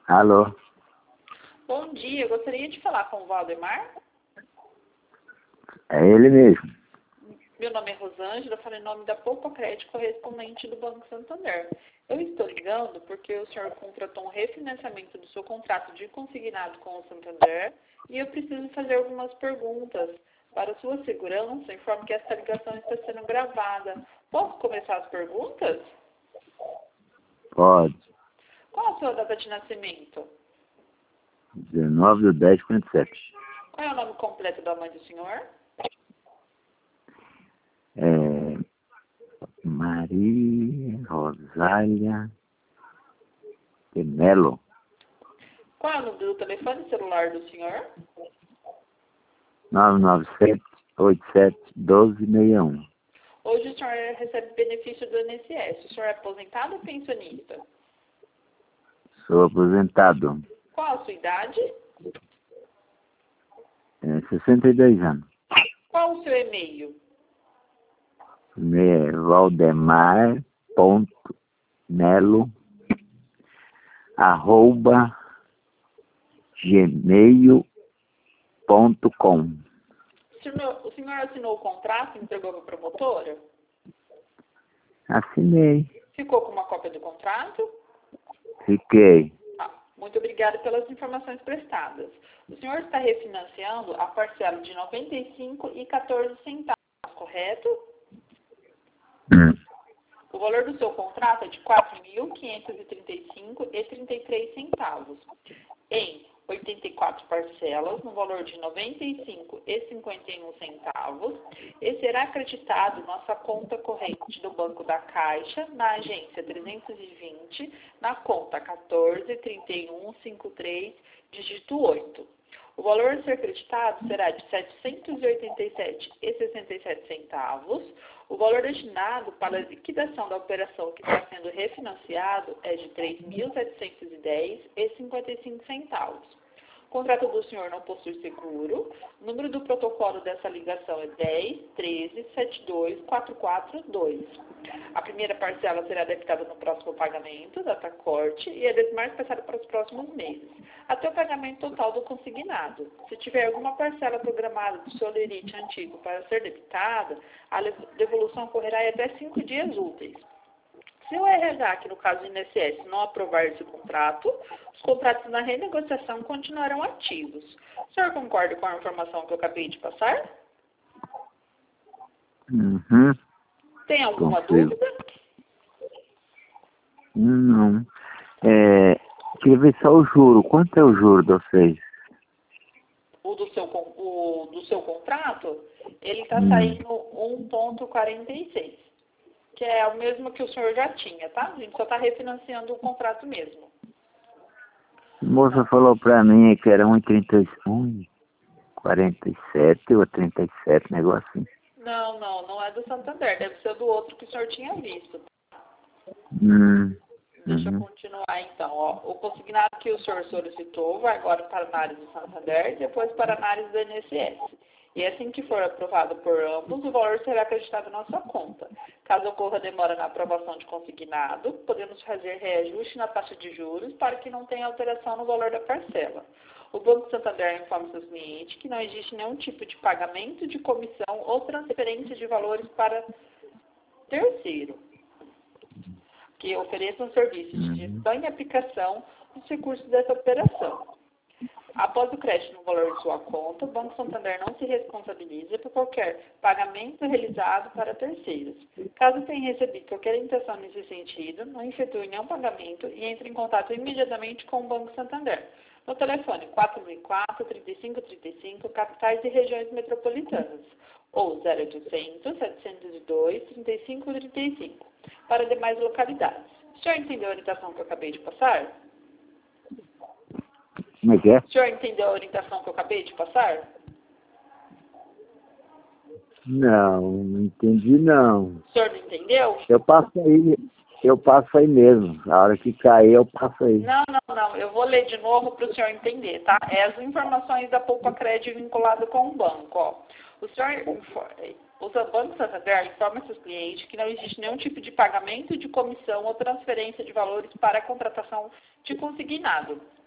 Alô? Bom dia, eu gostaria de falar com o Valdemar. É ele mesmo. Meu nome é Rosângela, falo em nome da Poupa Crédito, correspondente do Banco Santander. Eu estou ligando porque o senhor contratou um refinanciamento do seu contrato de consignado com o Santander e eu preciso fazer algumas perguntas. Para sua segurança, informo que esta ligação está sendo gravada. Posso começar as perguntas? Pode. Qual a sua data de nascimento? 19/10/47. Qual é o nome completo da mãe do senhor? Maria Rosália de Melo. Qual é o número do telefone celular do senhor? 997-87-1261. Hoje o senhor recebe benefício do INSS. O senhor é aposentado ou pensionista? Sou aposentado. Qual a sua idade? 62 anos. Qual o seu e-mail? É valdemar.melo@gmail.com. O senhor assinou o contrato e entregou para a promotora? Assinei. Ficou com uma cópia do contrato? Fiquei. Muito obrigada pelas informações prestadas. O senhor está refinanciando a parcela de R$ 95,14, correto? O valor do seu contrato é de R$ 4.535,33 em 84 parcelas, no valor de R$ 95,51, e será acreditado nossa conta corrente do Banco da Caixa, na agência 320, na conta 143153, dígito 8. O valor a ser acreditado será de R$ 787,67. O valor destinado para a liquidação da operação que está sendo refinanciado é de R$ 3.710,55. O contrato do senhor não possui seguro. O número do protocolo dessa ligação é 10.13.72442. A primeira parcela será debitada no próximo pagamento, data corte, e a demais passada para os próximos meses, até o pagamento total do consignado. Se tiver alguma parcela programada do seu lerite antigo para ser debitada, a devolução ocorrerá em até 5 dias úteis. Se o RH, que no caso do INSS, não aprovar esse contrato, os contratos na renegociação continuarão ativos. O senhor concorda com a informação que eu acabei de passar? Uhum. Tem alguma Consigo. dúvida? Não. Queria ver só o juro. Quanto é o juro de vocês? O do seu contrato, ele está saindo 1,46, que é o mesmo que o senhor já tinha, tá? A gente só está refinanciando o contrato mesmo. A moça falou pra mim que era 1,47 ou 37, negócio assim. Não é do Santander, deve ser do outro que o senhor tinha visto. Deixa eu continuar então. O consignado que o senhor solicitou vai agora para a análise do Santander e depois para a análise do INSS. E assim que for aprovado por ambos, o valor será acreditado na sua conta. Caso ocorra demora na aprovação de consignado, podemos fazer reajuste na taxa de juros para que não tenha alteração no valor da parcela. O Banco Santander informa seus clientes que não existe nenhum tipo de pagamento de comissão ou transferência de valores para terceiro que ofereçam serviços de gestão e aplicação dos recursos dessa operação. Após o crédito no valor de sua conta, o Banco Santander não se responsabiliza por qualquer pagamento realizado para terceiros. Caso tenha recebido qualquer intenção nesse sentido, não efetue nenhum pagamento e entre em contato imediatamente com o Banco Santander. No telefone 4004-3535, capitais e regiões metropolitanas, ou 0800-702-3535, para demais localidades. O senhor entendeu a orientação que eu acabei de passar? Como é que é? O senhor entendeu a orientação que eu acabei de passar? Não entendi não. O senhor não entendeu? Eu passo aí mesmo. A hora que cair eu passo aí. Não. Eu vou ler de novo para o senhor entender, tá? É as informações da Poupa Crédito vinculada com o banco, ó. O Banco Santander informa seus clientes que não existe nenhum tipo de pagamento de comissão ou transferência de valores para a contratação de consignado.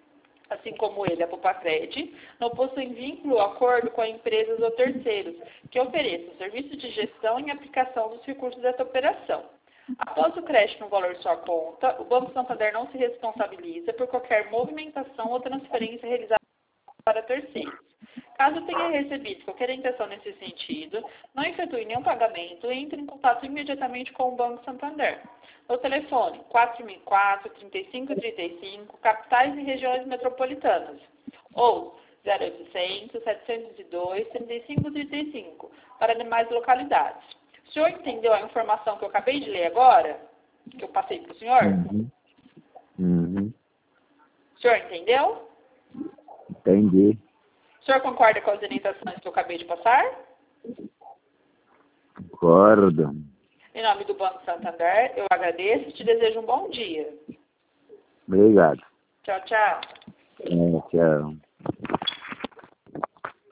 assim como ele, a Pupacred, não possuem vínculo ou acordo com empresas ou terceiros que ofereçam serviço de gestão e aplicação dos recursos dessa operação. Após o crédito no valor de sua conta, o Banco Santander não se responsabiliza por qualquer movimentação ou transferência realizada para terceiros. Caso tenha recebido qualquer intenção nesse sentido, não efetue nenhum pagamento e entre em contato imediatamente com o Banco Santander. No telefone 4004-3535, capitais e regiões metropolitanas, ou 0800-702-3535, para demais localidades. O senhor entendeu a informação que eu acabei de ler agora? Que eu passei para o senhor? Uhum. O senhor entendeu? Entendi. O senhor concorda com as orientações que eu acabei de passar? Concordo. Em nome do Banco Santander, eu agradeço e te desejo um bom dia. Obrigado. Tchau, tchau. Tchau.